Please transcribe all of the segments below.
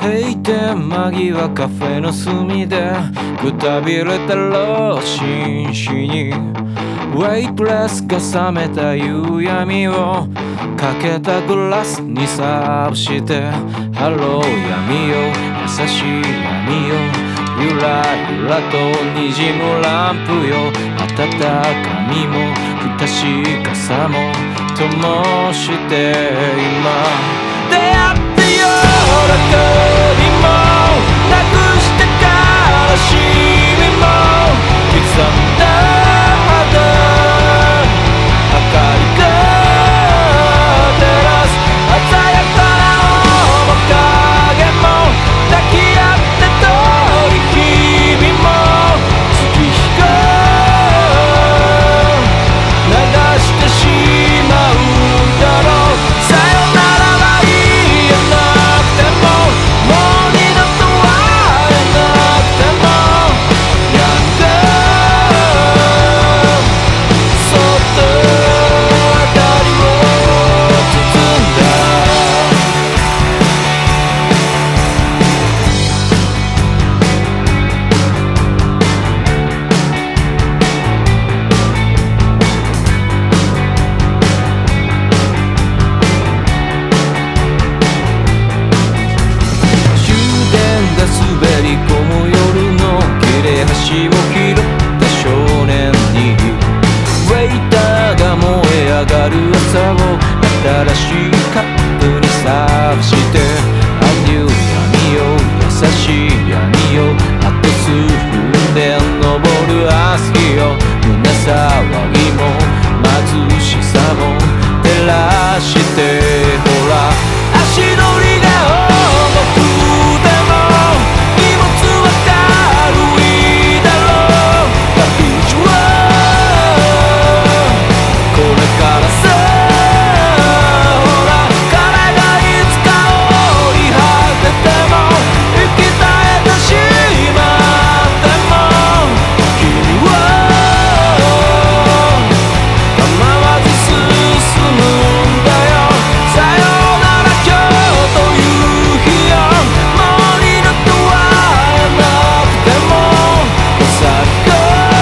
閉店間際カフェの隅でくたびれた老紳士にウェイトレスが冷めた夕闇をかけたグラスにサーブしてハロー闇よ優しい闇よゆらゆらとにじむランプよ温かみも不確かさも灯して今出会って喜びもなくして悲しみも刻んだ肌明かりが照らす鮮やかな面影も抱き合って遠い日々も月日が流してしまうだろうさよならは言えなくてももう二度と会えなくてもやがそっと辺りを包んだ終電が滑り込む夜の切れ端を拾った少年にウェイターが燃え上がる朝を新しいカップにサーブしてアンデュー闇よ優しい闇よあと数分で昇る朝日よ胸騒ぎも貧しさも照らしてほら足取りが重くても荷物は軽いだろう旅路はこれからさほら彼がいつか折り果てても生き絶えてしまっても君は構わず進むんだよさよなら今日という日よもう二度と会えなくてもさが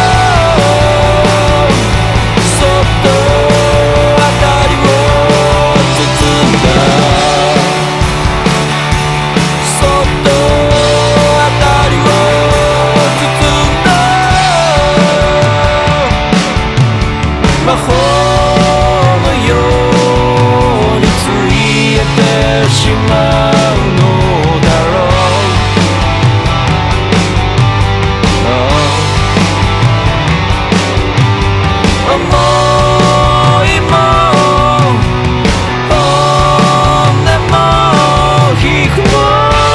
そっと辺りを包んだそっと辺りを包んだ魔法のようについてしまうのだろう思いも骨も皮膚も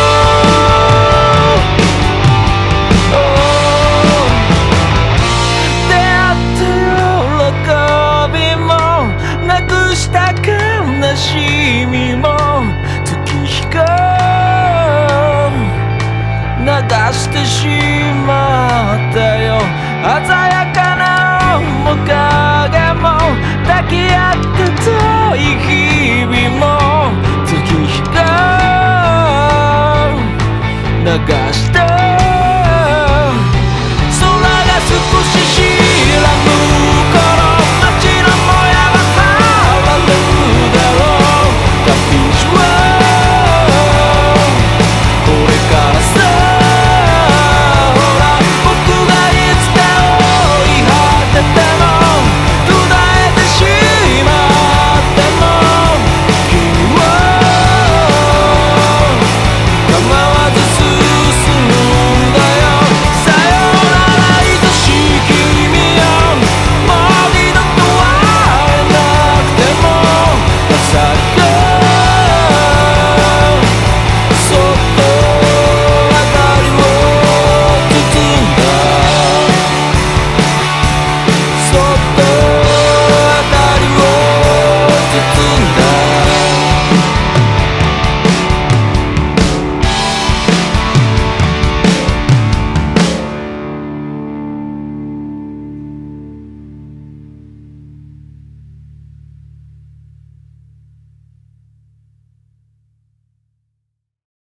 出会って喜びもなくした悲しみも月日が流してしまったよ鮮やかな面影も抱き合って遠い日々も月日が流して